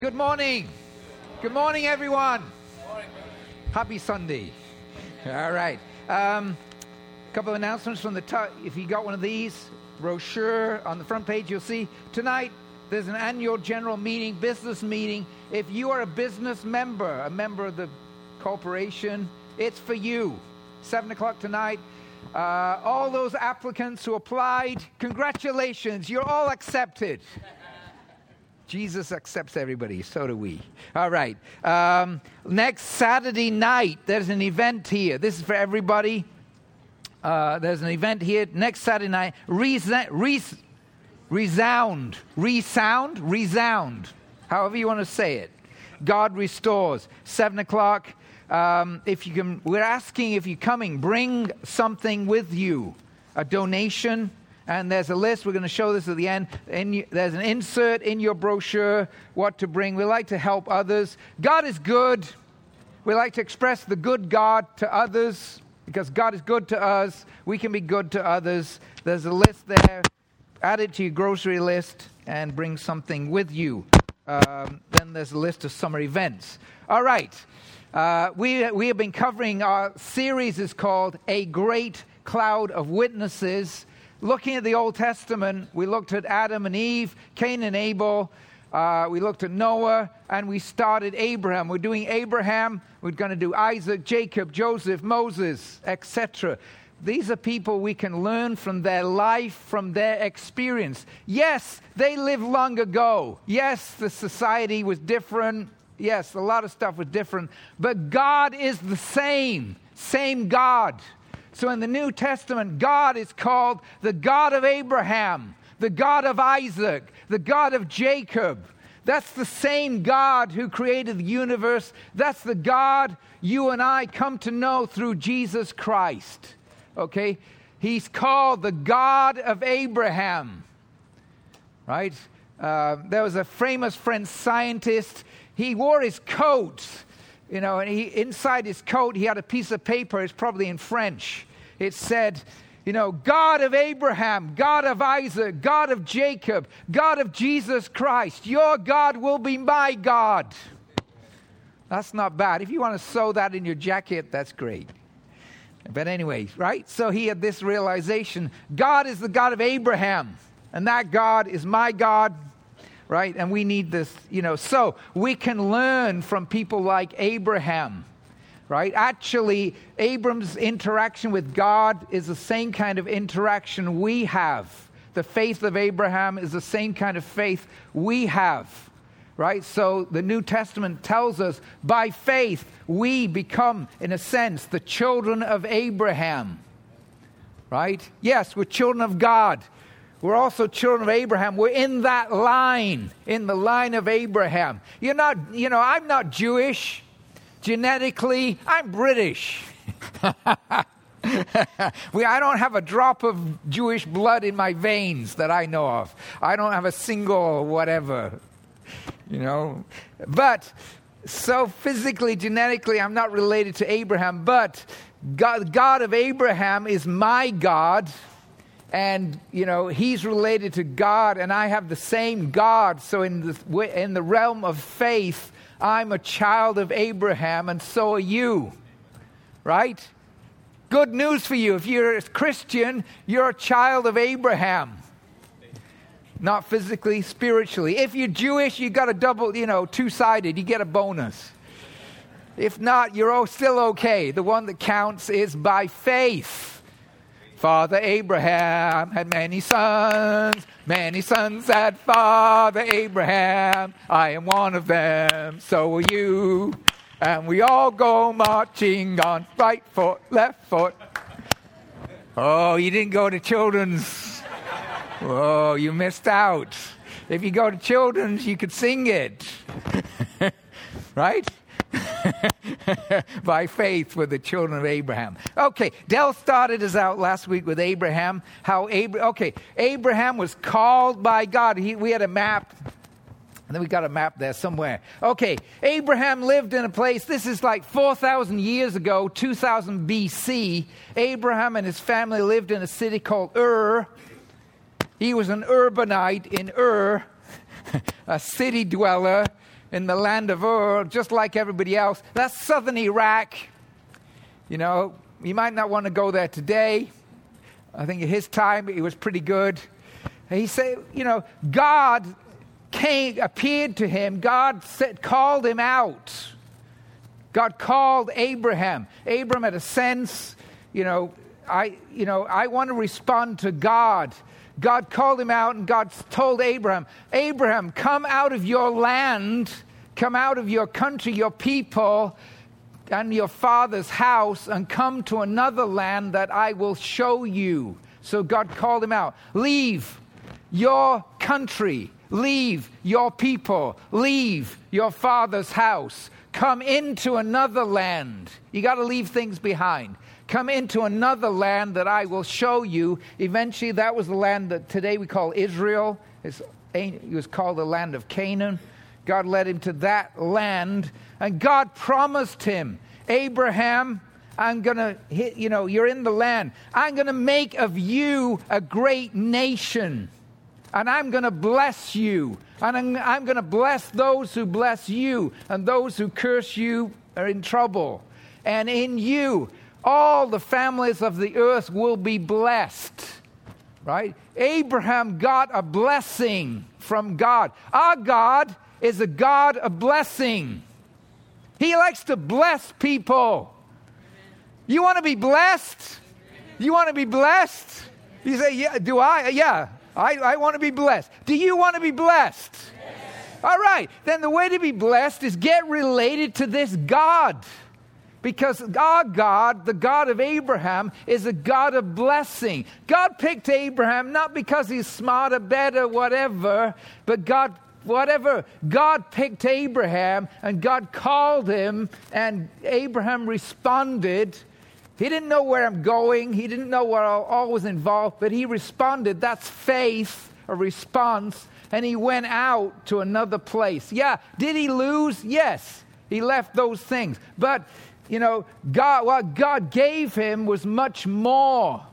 Good morning. Good morning, everyone. Happy Sunday. All right. Couple of announcements from the top. If you got one of these, brochure on the front page, you'll see tonight there's an annual general meeting, business meeting. If you are a business member, a member of the corporation, it's for you. 7 o'clock tonight. All those applicants who applied, congratulations. You're all accepted. Jesus accepts everybody, so do we. All right. Next Saturday night, there's an event here. This is for everybody. There's an event here next Saturday night. Resound. However you want to say it. God Restores. 7 o'clock. If you can, we're asking if you're coming, bring something with you. A donation. And there's a list. We're going to show this at the end. There's an insert in your brochure, what to bring. We like to help others. God is good. We like to express the good God to others because God is good to us. We can be good to others. There's a list there. Add it to your grocery list and bring something with you. Then there's a list of summer events. All right. We have been covering, our series is called A Great Cloud of Witnesses. Looking at the Old Testament, we looked at Adam and Eve, Cain and Abel. We looked at Noah, and we started Abraham. We're doing Abraham. We're going to do Isaac, Jacob, Joseph, Moses, etc. These are people we can learn from their life, from their experience. Yes, they lived long ago. Yes, the society was different. Yes, a lot of stuff was different. But God is the same God. So in the New Testament, God is called the God of Abraham, the God of Isaac, the God of Jacob. That's the same God who created the universe. That's the God you and I come to know through Jesus Christ. Okay? He's called the God of Abraham. Right? There was a famous French scientist. He wore his coat. You know, and inside his coat, he had a piece of paper. It's probably in French. It said, you know, God of Abraham, God of Isaac, God of Jacob, God of Jesus Christ. Your God will be my God. That's not bad. If you want to sew that in your jacket, that's great. But anyway, right? So he had this realization. God is the God of Abraham. And that God is my God. Right? And we need this, you know. So we can learn from people like Abraham. Right? Actually, Abram's interaction with God is the same kind of interaction we have. The faith of Abraham is the same kind of faith we have. Right? So the New Testament tells us by faith we become, in a sense, the children of Abraham. Right? Yes, we're children of God. We're also children of Abraham. We're in that line, in the line of Abraham. You're not, you know, I'm not Jewish. Genetically, I'm British. I don't have a drop of Jewish blood in my veins that I know of. I don't have a single whatever, you know. But, so physically, genetically, I'm not related to Abraham. But God of Abraham is my God. And, you know, he's related to God, and I have the same God. So in the realm of faith, I'm a child of Abraham, and so are you. Right? Good news for you. If you're a Christian, you're a child of Abraham. Not physically, spiritually. If you're Jewish, you got a double, you know, two-sided. You get a bonus. If not, you're still okay. The one that counts is by faith. Father Abraham had many sons had Father Abraham. I am one of them, so are you. And we all go marching on right foot, left foot. Oh, you didn't go to children's. Oh, you missed out. If you go to children's, you could sing it. Right? By faith with the children of Abraham. Okay, Dell started us out last week with Abraham. Abraham was called by God. We had a map, and then we got a map there somewhere. Okay, Abraham lived in a place, this is like 4,000 years ago, 2000 BC. Abraham and his family lived in a city called Ur. He was an urbanite in Ur, a city dweller. in the land of Ur, just like everybody else. That's southern Iraq. You know, you might not want to go there today. I think at his time it was pretty good. He said, you know, God appeared to him. God called him out. God called Abraham. Abraham had a sense, I want to respond to God. God called him out, and God told Abraham, Abraham, come out of your land, come out of your country, your people, and your father's house, and come to another land that I will show you. So God called him out. Leave your country. Leave your people. Leave your father's house. Come into another land. You got to leave things behind. Come into another land that I will show you. Eventually, that was the land that today we call Israel. It was called the land of Canaan. God led him to that land. And God promised him, Abraham, I'm going to, you're in the land. I'm going to make of you a great nation. And I'm going to bless you. And I'm going to bless those who bless you. And those who curse you are in trouble. And in you, all the families of the earth will be blessed. Right? Abraham got a blessing from God. Our God is a God of blessing. He likes to bless people. You want to be blessed? You want to be blessed? You say, yeah, do I? Yeah. I want to be blessed. Do you want to be blessed? Yes. All right. Then the way to be blessed is get related to this God. Because our God, the God of Abraham, is a God of blessing. God picked Abraham not because he's smarter, better, whatever, but God picked Abraham, and God called him, and Abraham responded. He didn't know where I'm going. He didn't know what all was involved, but he responded. That's faith, a response. And he went out to another place. Yeah, did he lose? Yes, he left those things. But, what God gave him was much more,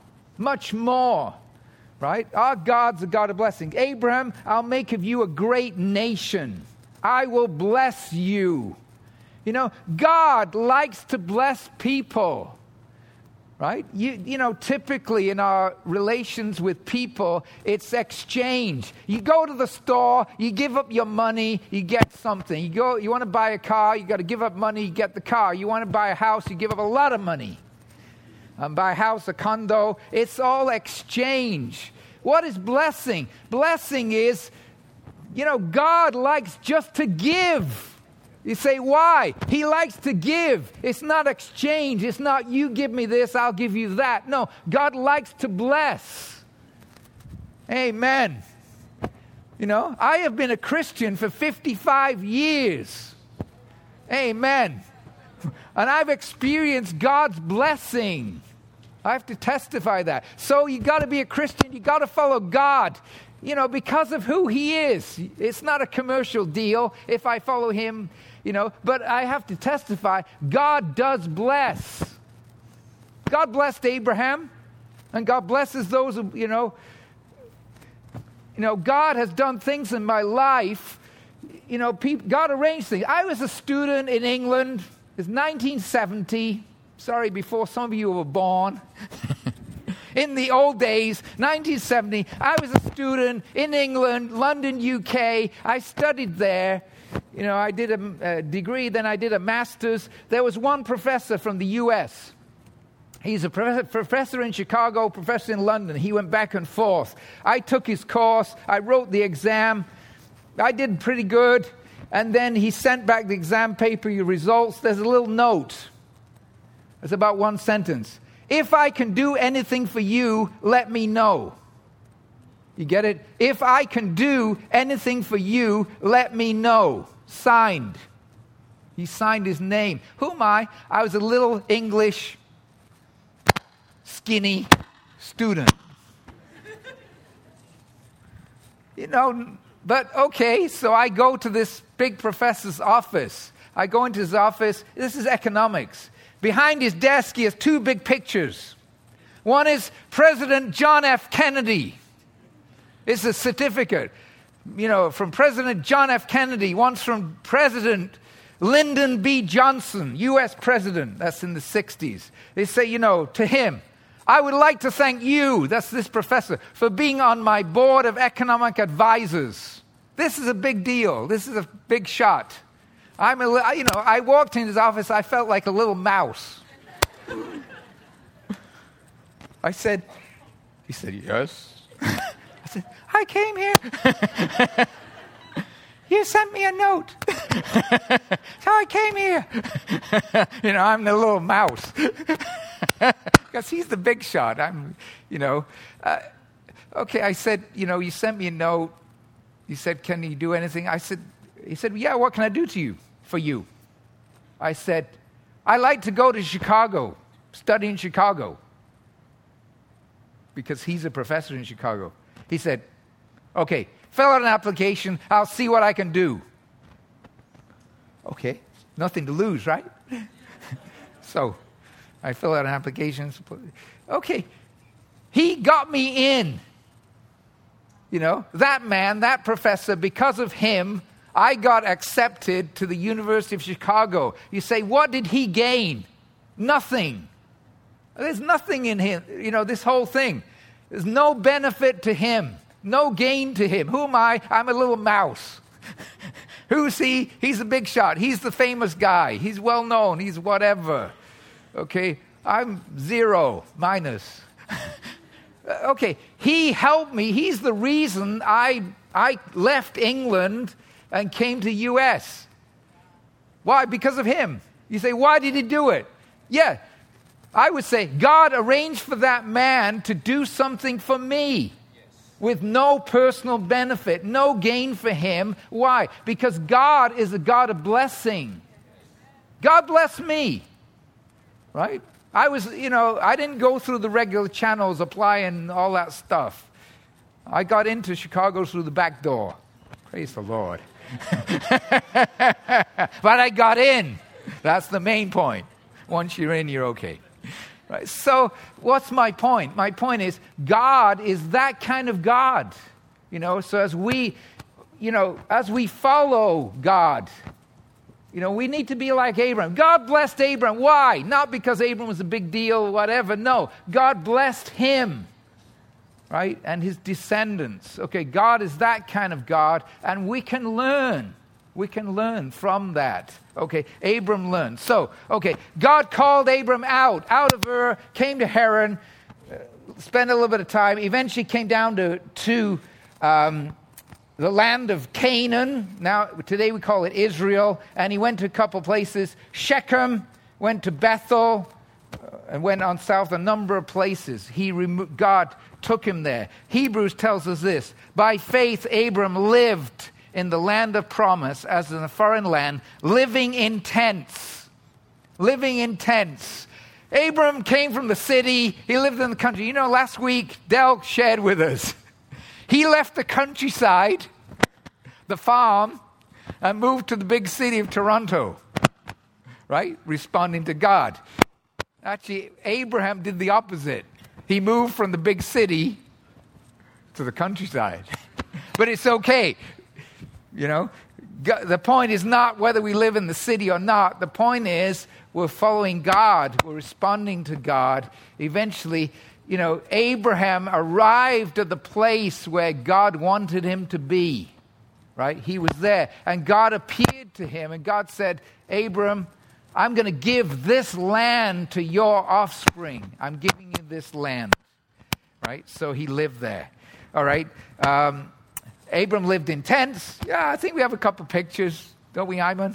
right? Our God's a God of blessing. Abraham, I'll make of you a great nation. I will bless you. God likes to bless people. Right? Typically in our relations with people, it's exchange. You go to the store, you give up your money, you get something. You want to buy a car, you got to give up money, you get the car. You want to buy a house, you give up a lot of money. Buy a house, a condo, it's all exchange. What is blessing? Blessing is, God likes just to give. You say, why? He likes to give. It's not exchange. It's not you give me this, I'll give you that. No, God likes to bless. Amen. I have been a Christian for 55 years. Amen. And I've experienced God's blessing. I have to testify that. So you got to be a Christian. You got to follow God. Because of who he is. It's not a commercial deal if I follow him, but I have to testify, God does bless. God blessed Abraham, and God blesses those who, God has done things in my life. God arranged things. I was a student in England. It's 1970. Sorry, before some of you were born. In the old days, 1970, I was a student in England, London, UK. I studied there. I did a degree, then I did a master's. There was one professor from the U.S. He's a professor in Chicago, professor in London. He went back and forth. I took his course. I wrote the exam. I did pretty good. And then he sent back the exam paper, your results. There's a little note. It's about one sentence. If I can do anything for you, let me know. You get it? If I can do anything for you, let me know. Signed. He signed his name. Who am I? I was a little English, skinny student. But okay, so I go to this big professor's office. I go into his office. This is economics. Behind his desk, he has two big pictures. One is President John F. Kennedy. It's a certificate. from President John F. Kennedy, once from President Lyndon B. Johnson, U.S. President, that's in the 60s. They say, to him, I would like to thank you, that's this professor, for being on my board of economic advisors. This is a big deal. This is a big shot. I walked in his office, I felt like a little mouse. He said, yes. I said, I came here. You sent me a note. So I came here. I'm the little mouse. Because he's the big shot. Okay, I said, you sent me a note. You said, can you do anything? He said, yeah, what can I do for you? I said, I like to go to Chicago, study in Chicago. Because he's a professor in Chicago. He said, okay, fill out an application. I'll see what I can do. Okay, nothing to lose, right? So I fill out an application. Okay, he got me in. That man, that professor, because of him, I got accepted to the University of Chicago. You say, what did he gain? Nothing. There's nothing in him, this whole thing. There's no benefit to him, no gain to him. Who am I? I'm a little mouse. Who's he? He's a big shot. He's the famous guy. He's well known. He's whatever. Okay, I'm zero, minus. Okay, he helped me. He's the reason I left England and came to U.S. Why? Because of him. You say, why did he do it? Yeah, I would say God arranged for that man to do something for me with no personal benefit, no gain for him. Why? Because God is a God of blessing. God bless me, right? I didn't go through the regular channels, applying all that stuff. I got into Chicago through the back door. Praise the Lord. But I got in. That's the main point. Once you're in, you're okay. Right? So what's my point? My point is God is that kind of God. So as we follow God, we need to be like Abraham. God blessed Abraham. Why? Not because Abraham was a big deal or whatever. No, God blessed him, right? And his descendants. Okay, God is that kind of God, and we can learn. We can learn from that. Okay, Abram learned. So, okay, God called Abram out of Ur, came to Haran, spent a little bit of time, eventually came down to the land of Canaan. Now, today we call it Israel. And he went to a couple places. Shechem, went to Bethel, and went on south a number of places. God took him there. Hebrews tells us this. By faith, Abram lived in the land of promise as in a foreign land, living in tents. Living in tents. Abram came from the city. He lived in the country. Last week, Del shared with us. He left the countryside, the farm, and moved to the big city of Toronto, right? Responding to God. Actually, Abraham did the opposite. He moved from the big city to the countryside. But it's okay. The point is not whether we live in the city or not. The point is we're following God. We're responding to God. Eventually, Abraham arrived at the place where God wanted him to be, right? He was there. And God appeared to him, and God said, Abram, I'm going to give this land to your offspring. I'm giving you this land, right? So he lived there, all right? Abram lived in tents. Yeah, I think we have a couple pictures, don't we, Iman?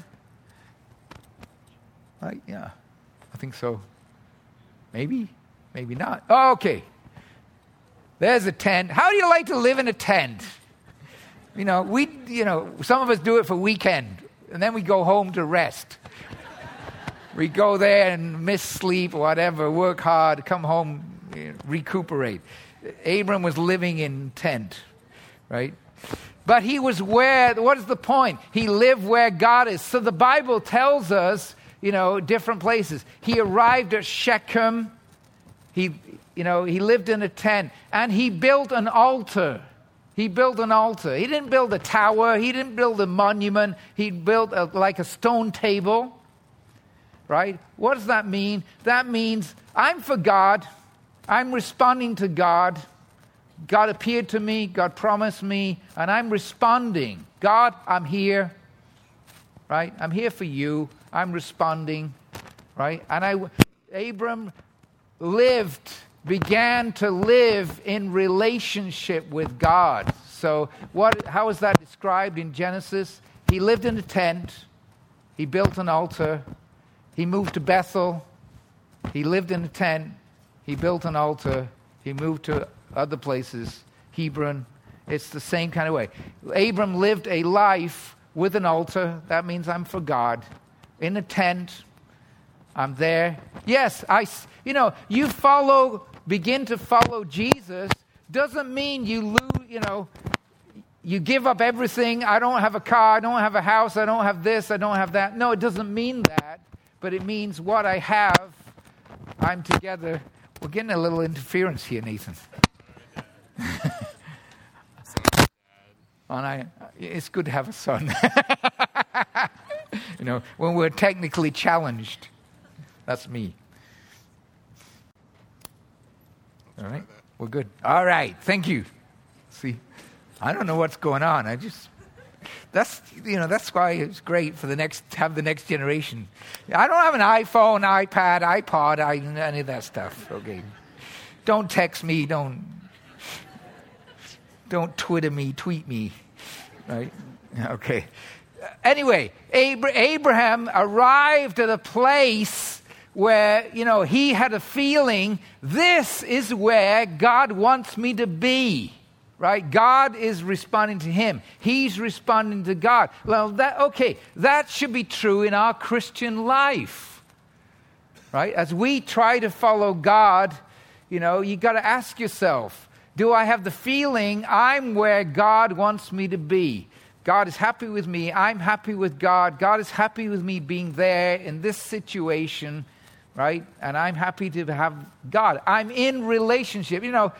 Right? Yeah, I think so. Maybe not. Oh, okay. There's a tent. How do you like to live in a tent? Some of us do it for weekend, and then we go home to rest. We go there and miss sleep or whatever, work hard, come home, recuperate. Abram was living in tent, right? But he was what is the point? He lived where God is. So the Bible tells us, different places. He arrived at Shechem. He lived in a tent, and he built an altar. He built an altar. He didn't build a tower. He didn't build a monument. He built like a stone table. Right? What does that mean? That means I'm for God. I'm responding to God. God appeared to me. God promised me. And I'm responding. God, I'm here. Right? I'm here for you. I'm responding. Right? And Abram began to live in relationship with God. So how is that described in Genesis? He lived in a tent. He built an altar. He moved to Bethel. He lived in a tent. He built an altar. He moved to other places. Hebron. It's the same kind of way. Abram lived a life with an altar. That means I'm for God. In a tent. I'm there. Yes, you begin to follow Jesus doesn't mean you lose, you give up everything. I don't have a car. I don't have a house. I don't have this. I don't have that. No, it doesn't mean that. But it means what I have, I'm together. We're getting a little interference here, Nathan. It's good to have a son. When we're technically challenged. That's me. All right, we're good. All right, thank you. See, I don't know what's going on. That's why it's great for the next generation. I don't have an iPhone, iPad, iPod, any of that stuff. Okay, don't text me. Don't Twitter me, tweet me. Right? Okay. Anyway, Abraham arrived at a place where, he had a feeling, this is where God wants me to be, right? God is responding to him. He's responding to God. Well, that should be true in our Christian life, right? As we try to follow God, you got to ask yourself, do I have the feeling I'm where God wants me to be? God is happy with me. I'm happy with God. God is happy with me being there in this situation, right? And I'm happy to have God. I'm in relationship.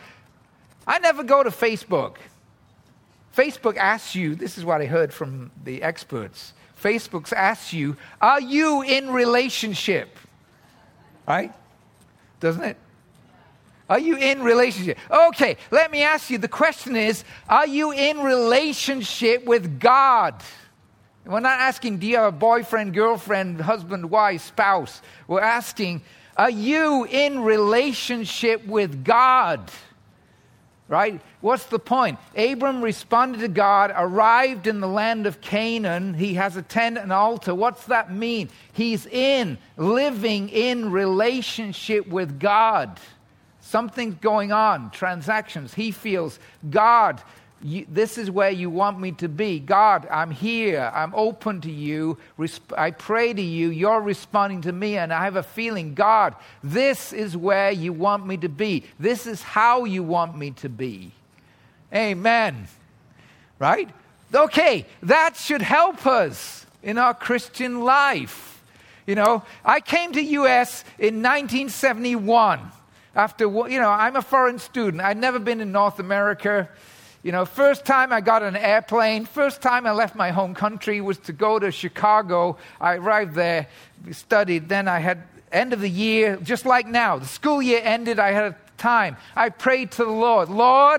I never go to Facebook. Facebook asks you, this is what I heard from the experts. Facebook asks you, are you in relationship? Right? Doesn't it? Are you in relationship? Okay, let me ask you, the question is, are you in relationship with God? We're not asking, do you have a boyfriend, girlfriend, husband, wife, spouse? We're asking, are you in relationship with God? Right? What's the point? Abram responded to God, arrived in the land of Canaan. He has a tent and altar. What's that mean? He's living in relationship with God. Something's going on, transactions. He feels, God, this is where you want me to be. God, I'm here. I'm open to you. I pray to you. You're responding to me. And I have a feeling, God, this is where you want me to be. This is how you want me to be. Amen. Right? Okay, that should help us in our Christian life. I came to U.S. in 1971. I'm a foreign student. I'd never been in North America. First time I got on an airplane, first time I left my home country was to go to Chicago. I arrived there, studied. Then I had end of the year, just like now. The school year ended. I had a time. I prayed to the Lord. Lord,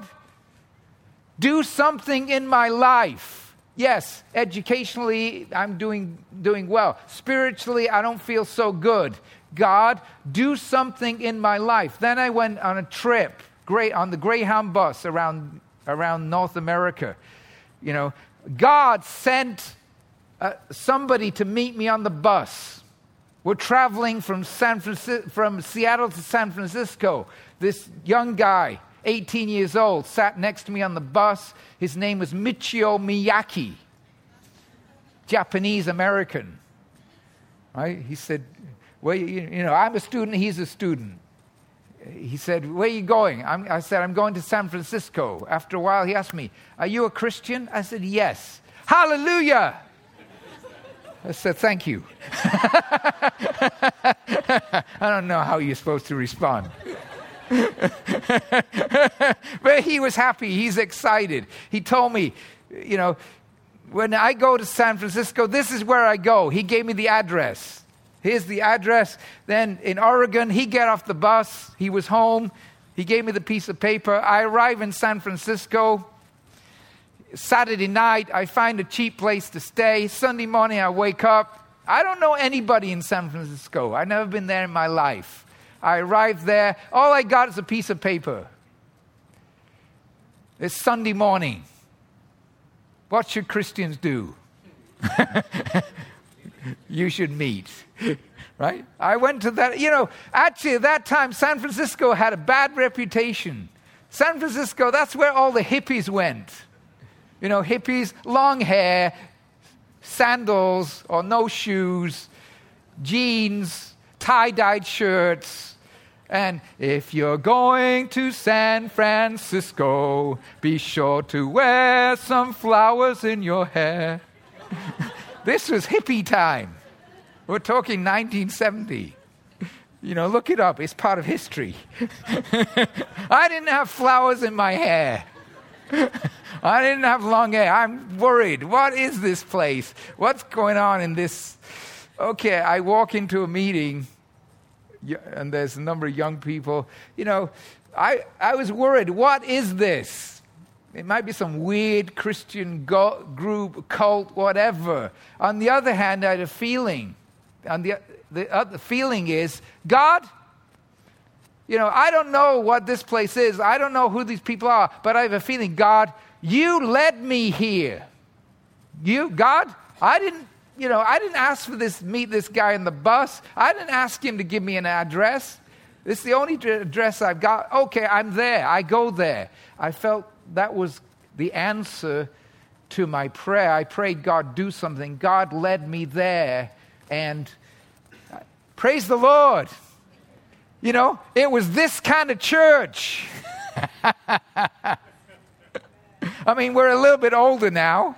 do something in my life. Yes, educationally, I'm doing well. Spiritually, I don't feel so good. God, do something in my life. Then I went on a trip, on the Greyhound bus around North America. God sent somebody to meet me on the bus. We're traveling from Seattle to San Francisco. This young guy, 18 years old, sat next to me on the bus. His name was Michio Miyake, Japanese American. Right? He said, I'm a student, he's a student. He said, where are you going? I said, I'm going to San Francisco. After a while, he asked me, are you a Christian? I said, yes. Hallelujah! I said, thank you. I don't know how you're supposed to respond. But he was happy. He's excited. He told me, when I go to San Francisco, this is where I go. He gave me the address. Here's the address. Then in Oregon, he got off the bus. He was home. He gave me the piece of paper. I arrive in San Francisco. Saturday night, I find a cheap place to stay. Sunday morning, I wake up. I don't know anybody in San Francisco. I've never been there in my life. I arrived there. All I got is a piece of paper. It's Sunday morning. What should Christians do? You should meet. Right? I went to that. Actually at that time, San Francisco had a bad reputation. San Francisco, that's where all the hippies went. Hippies, long hair, sandals or no shoes, jeans, tie-dyed shirts. And if you're going to San Francisco, be sure to wear some flowers in your hair. This was hippie time. We're talking 1970. Look it up. It's part of history. I didn't have flowers in my hair. I didn't have long hair. I'm worried. What is this place? What's going on in this? Okay, I walk into a meeting, and there's a number of young people. I was worried. What is this? It might be some weird Christian group, cult, whatever. On the other hand, I had a feeling. The other feeling is, God, I don't know what this place is. I don't know who these people are, but I have a feeling, God, you led me here. God, I didn't ask for this, meet this guy in the bus. I didn't ask him to give me an address. This is the only address I've got. Okay, I'm there. I go there. I felt that was the answer to my prayer. I prayed, God, do something. God led me there, and praise the Lord. It was this kind of church. I mean, we're a little bit older now.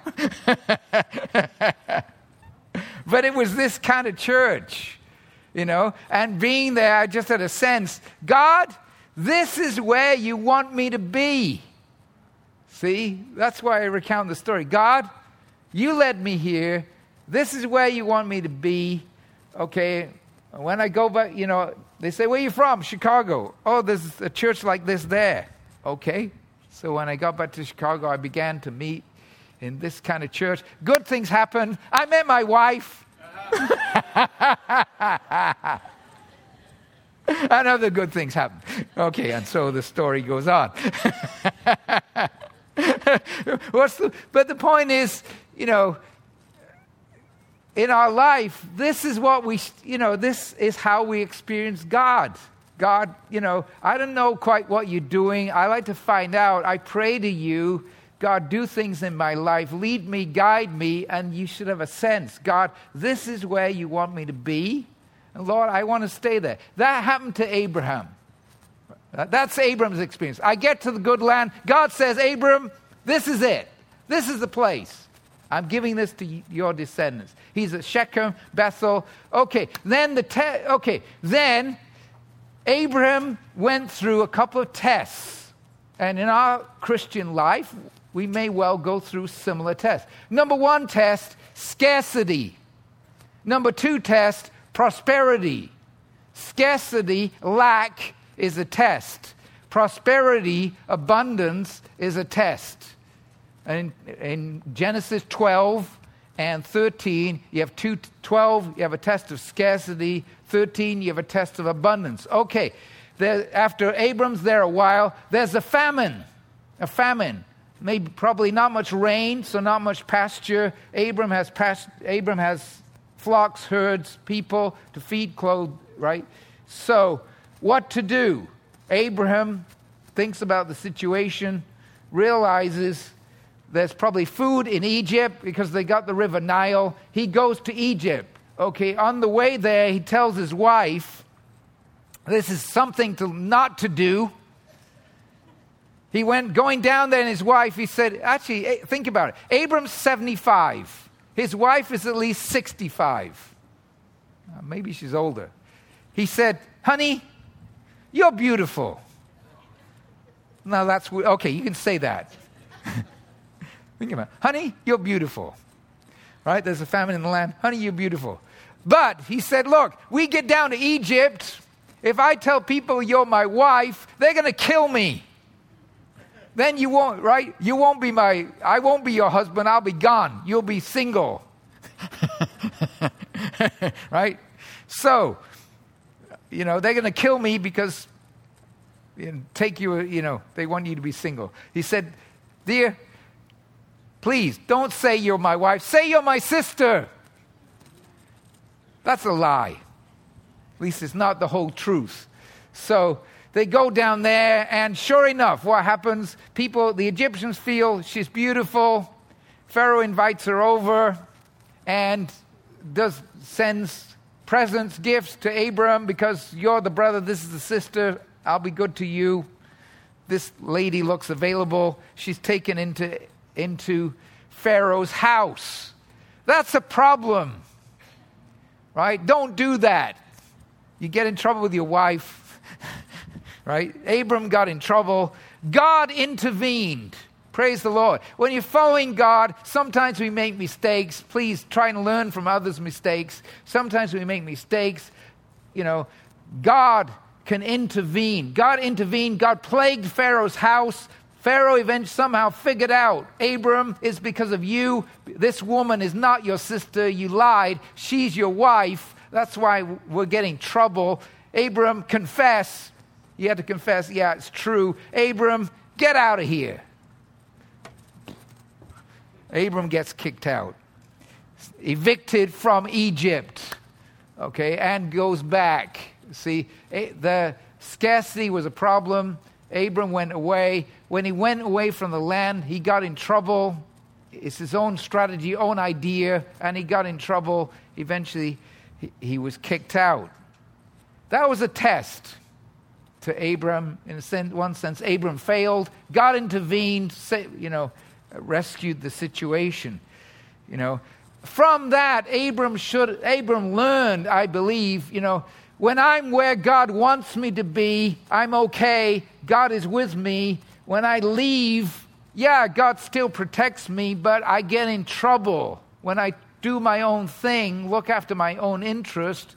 But it was this kind of church, And being there, I just had a sense, God, this is where you want me to be. See, that's why I recount the story. God, you led me here. This is where you want me to be. Okay, when I go back, they say, where are you from? Chicago. Oh, there's a church like this there. Okay. So when I got back to Chicago, I began to meet in this kind of church. Good things happened. I met my wife. And other good things happened. Okay, and so the story goes on. But the point is, in our life, this is what this is how we experience God. God, I don't know quite what you're doing. I like to find out. I pray to you, God, do things in my life. Lead me, guide me, and you should have a sense. God, this is where you want me to be. And Lord, I want to stay there. That happened to Abraham. That's Abram's experience. I get to the good land. God says, Abram, this is it. This is the place. I'm giving this to your descendants. He's at Shechem, Bethel. Okay, then then Abraham went through a couple of tests. And in our Christian life, we may well go through similar tests. Number one test, scarcity. Number two test, prosperity. Scarcity, lack, is a test. Prosperity, abundance, is a test. And in Genesis 12 and 13, you have 12, you have a test of scarcity. 13, you have a test of abundance. Okay, after Abram's there a while, there's a famine. A famine. Maybe probably not much rain, so not much pasture. Abram has flocks, herds, people to feed, clothe, right? So, what to do? Abraham thinks about the situation, realizes there's probably food in Egypt because they got the river Nile. He goes to Egypt. Okay, on the way there, he tells his wife, this is something not to do. He going down there, and his wife, he said, actually, think about it. Abram's 75. His wife is at least 65. Maybe she's older. He said, honey, you're beautiful. No, that's okay. You can say that. Think about it. Honey, you're beautiful. Right? There's a famine in the land. Honey, you're beautiful. But he said, look, we get down to Egypt. If I tell people you're my wife, they're going to kill me. Then you won't, right? You won't be I won't be your husband. I'll be gone. You'll be single. Right? So, they're going to kill me because take you, they want you to be single. He said, dear, please don't say you're my wife. Say you're my sister. That's a lie. At least it's not the whole truth. So they go down there, and sure enough, what happens? The Egyptians feel she's beautiful. Pharaoh invites her over and sends presents, gifts to Abram because you're the brother, this is the sister, I'll be good to you. This lady looks available. She's taken into Pharaoh's house. That's a problem, right? Don't do that. You get in trouble with your wife, right? Abram got in trouble. God intervened. Praise the Lord. When you're following God, sometimes we make mistakes. Please try and learn from others' mistakes. Sometimes we make mistakes. God can intervene. God intervened. God plagued Pharaoh's house. Pharaoh eventually somehow figured out, Abram, it's because of you. This woman is not your sister. You lied. She's your wife. That's why we're getting trouble. Abram, confess. You had to confess, yeah, it's true. Abram, get out of here. Abram gets kicked out. Evicted from Egypt. Okay, and goes back. See, the scarcity was a problem. Abram went away. When he went away from the land, he got in trouble. It's his own strategy, own idea, and he got in trouble. Eventually, he was kicked out. That was a test to Abram. In one sense, Abram failed. God intervened, rescued the situation. From that, Abram learned, I believe, when I'm where God wants me to be, I'm okay. God is with me. When I leave, God still protects me, but I get in trouble. When I do my own thing, look after my own interest,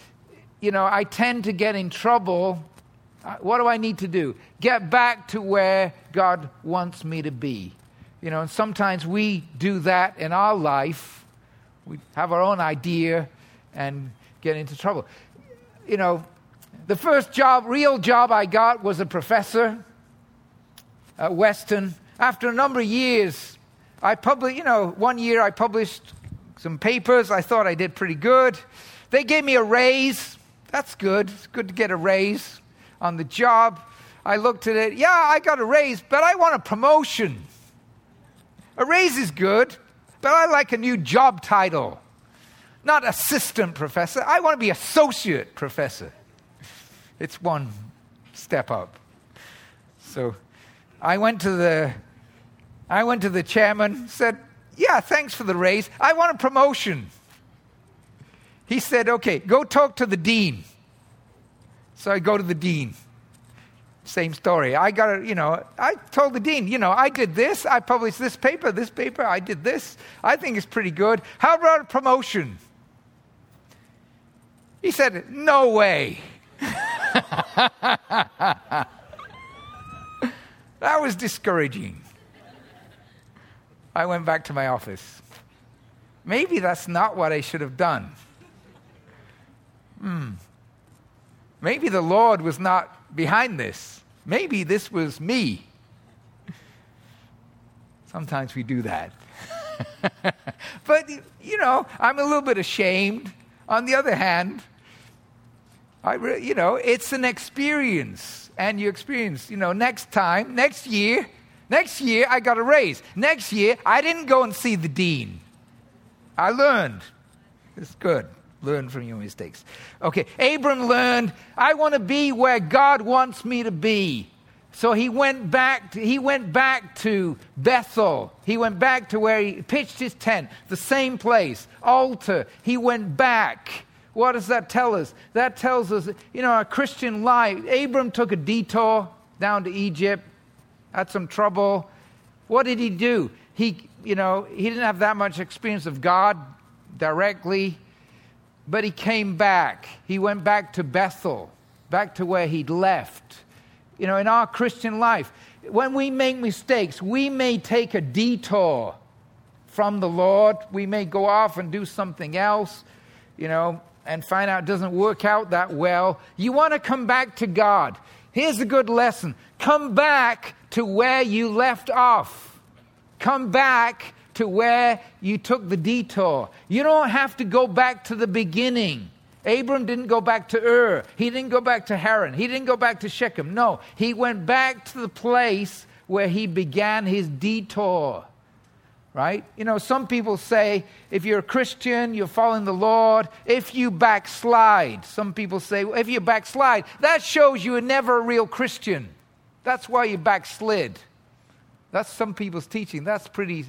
I tend to get in trouble. What do I need to do? Get back to where God wants me to be. And sometimes we do that in our life. We have our own idea and get into trouble. The first real job I got was a professor at Western. After a number of years, one year I published some papers. I thought I did pretty good. They gave me a raise. That's good. It's good to get a raise on the job. I looked at it. Yeah, I got a raise, but I want a promotion. A raise is good, but I like a new job title. Not assistant professor. I want to be associate professor. It's one step up. So I went to the chairman, said, yeah, thanks for the raise. I want a promotion. He said, okay, go talk to the dean. So I go to the dean. Same story. I told the dean, I did this. I published this paper, I did this. I think it's pretty good. How about a promotion? He said, no way. That was discouraging. I went back to my office. Maybe that's not what I should have done. Maybe the Lord was not behind this. Maybe this was me. Sometimes we do that. But, I'm a little bit ashamed. On the other hand, it's an experience. And you experience, next year, I got a raise. Next year, I didn't go and see the dean. I learned. It's good. Learn from your mistakes. Okay, Abram learned, I want to be where God wants me to be. So he went back to Bethel. He went back to where he pitched his tent, the same place, altar. He went back. What does that tell us? That tells us, our Christian life. Abram took a detour down to Egypt. had some trouble. What did he do? He didn't have that much experience of God directly, but he came back. He went back to Bethel, back to where he'd left. In our Christian life, when we make mistakes, we may take a detour from the Lord. We may go off and do something else, and find out it doesn't work out that well. You want to come back to God. Here's a good lesson. Come back to where you left off. Come back to where you took the detour. You don't have to go back to the beginning. Abram didn't go back to Ur. He didn't go back to Haran. He didn't go back to Shechem. No, he went back to the place where he began his detour. Right? Some people say, if you're a Christian, you're following the Lord. If you backslide, some people say, well, if you backslide, that shows you were never a real Christian. That's why you backslid. That's some people's teaching. That's pretty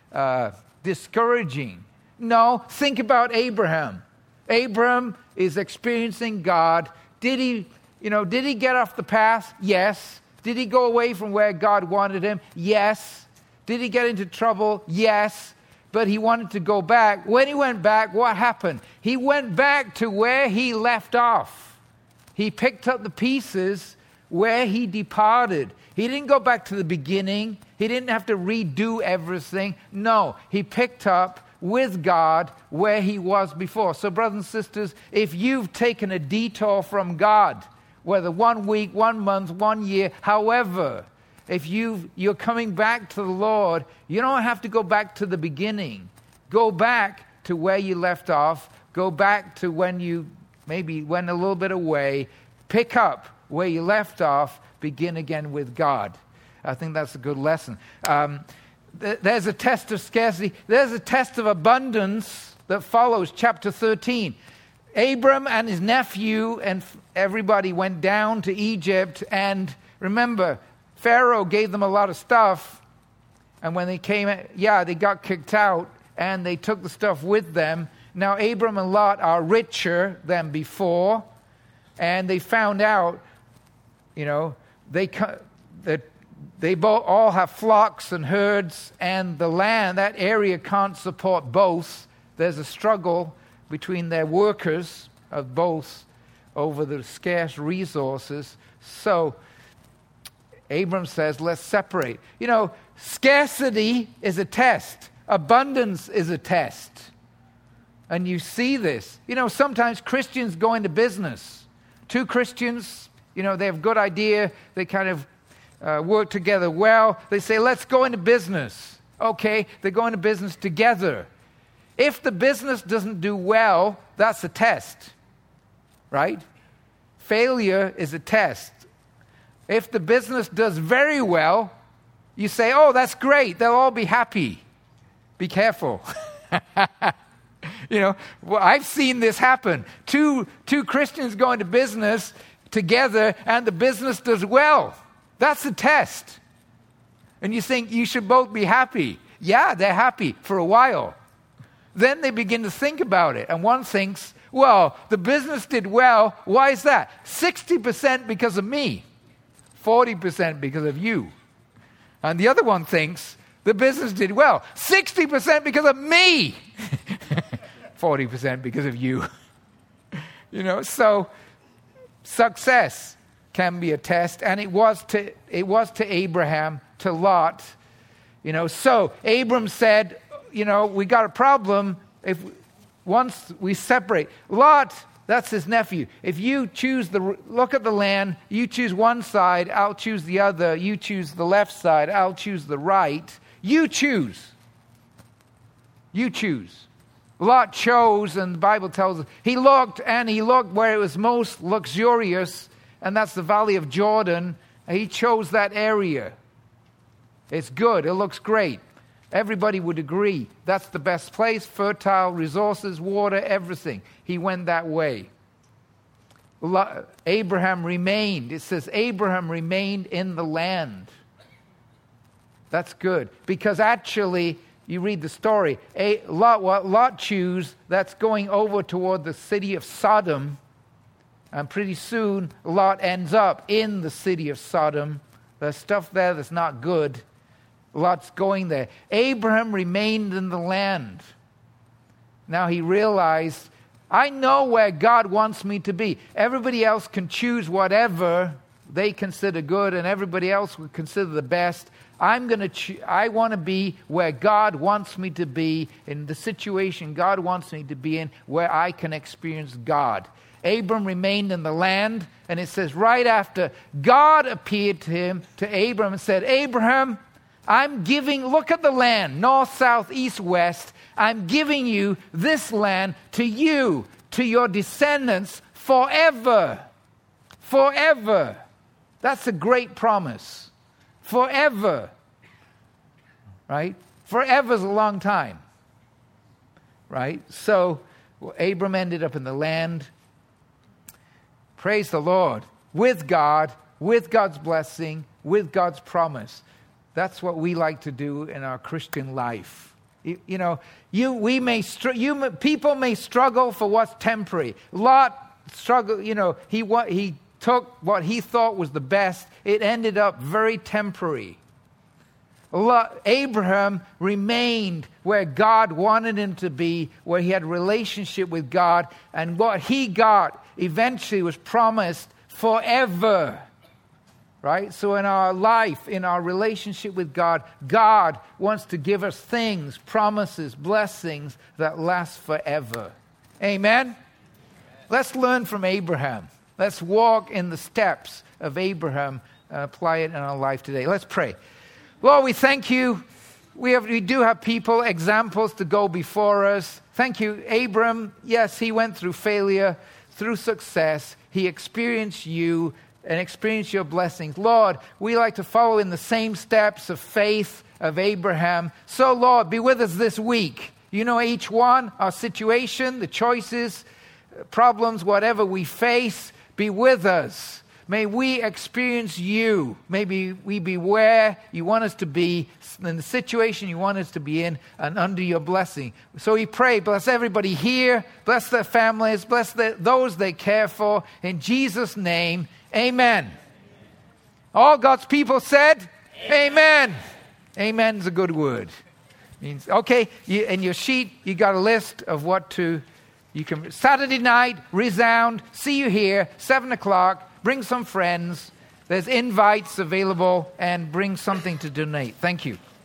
discouraging. No, think about Abraham. Abraham is experiencing God. Did he get off the path? Yes. Did he go away from where God wanted him? Yes. Did he get into trouble? Yes. But he wanted to go back. When he went back, what happened? He went back to where he left off. He picked up the pieces where he departed. He didn't go back to the beginning. He didn't have to redo everything. No, he picked up with God where he was before. So, brothers and sisters, if you've taken a detour from God, whether 1 week, 1 month, 1 year, however, if you're coming back to the Lord, you don't have to go back to the beginning. Go back to where you left off. Go back to when you maybe went a little bit away. Pick up where you left off. Begin again with God. I think that's a good lesson. There's a test of scarcity. There's a test of abundance that follows chapter 13. Abram and his nephew and everybody went down to Egypt. And remember, Pharaoh gave them a lot of stuff, and when they came, they got kicked out, and they took the stuff with them. Now, Abram and Lot are richer than before, and they found out, they both all have flocks and herds, and the land, that area can't support both. There's a struggle between their workers of both over the scarce resources. So Abram says, let's separate. Scarcity is a test. Abundance is a test. And you see this. Sometimes Christians go into business. Two Christians, they have a good idea. They kind of work together well. They say, let's go into business. Okay, they go into business together. If the business doesn't do well, that's a test. Right? Failure is a test. If the business does very well, you say, oh, that's great. They'll all be happy. Be careful. I've seen this happen. Two Christians go into business together and the business does well. That's a test. And you think you should both be happy. Yeah, they're happy for a while. Then they begin to think about it. And one thinks, well, the business did well. Why is that? 60% because of me. 40% because of you. And the other one thinks the business did well. 60% because of me. 40% because of you. So success can be a test. And it was to Abraham, to Lot. So Abram said, we got a problem once we separate. Lot, that's his nephew. If you look at the land, you choose one side, I'll choose the other. You choose the left side, I'll choose the right. You choose. You choose. Lot chose, and the Bible tells us, he looked where it was most luxurious, and that's the valley of Jordan. And he chose that area. It's good. It looks great. Everybody would agree that's the best place, fertile resources, water, everything. He went that way. Abraham remained. It says Abraham remained in the land. That's good. Because actually, you read the story, what Lot chose, that's going over toward the city of Sodom. And pretty soon, Lot ends up in the city of Sodom. There's stuff there that's not good. Lot's going there. Abraham remained in the land. Now he realized, I know where God wants me to be. Everybody else can choose whatever they consider good, and everybody else would consider the best. I want to be where God wants me to be, in the situation God wants me to be in, where I can experience God. Abram remained in the land, and it says right after, God appeared to him, to Abram, and said, Abraham, look at the land, north, south, east, west. I'm giving you this land to you, to your descendants forever. Forever. That's a great promise. Forever. Right? Forever is a long time. Right? So, Abram ended up in the land. Praise the Lord. With God, with God's blessing, with God's promise. That's what we like to do in our Christian life. People may struggle for what's temporary. Lot struggled, he took what he thought was the best. It ended up very temporary. Abraham remained where God wanted him to be, where he had a relationship with God, and what he got eventually was promised forever. Right? So in our life, in our relationship with God, God wants to give us things, promises, blessings that last forever. Amen? Let's learn from Abraham. Let's walk in the steps of Abraham and apply it in our life today. Let's pray. Lord, we thank you. We do have people, examples to go before us. Thank you. Abram, yes, he went through failure, through success. He experienced you and experience your blessings. Lord, we like to follow in the same steps of faith of Abraham. So, Lord, be with us this week. You know each one, our situation, the choices, problems, whatever we face, be with us. May we experience you. May we be where you want us to be, in the situation you want us to be in, and under your blessing. So we pray, bless everybody here, bless their families, bless those they care for. In Jesus' name, amen. All God's people said, amen. Amen is a good word. Means, okay, in your sheet, you got a list of Saturday night, Resound, see you here, 7 o'clock, bring some friends. There's invites available, and bring something to donate. Thank you.